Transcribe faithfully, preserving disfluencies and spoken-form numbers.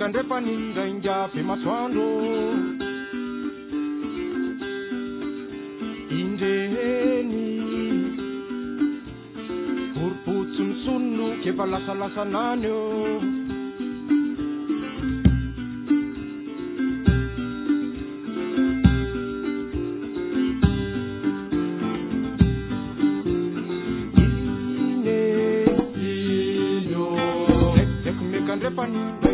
andrefa nindraingavy masoandro indreny voropotsy misonno kefa lasalasanany eo ine ino ek mekandrefa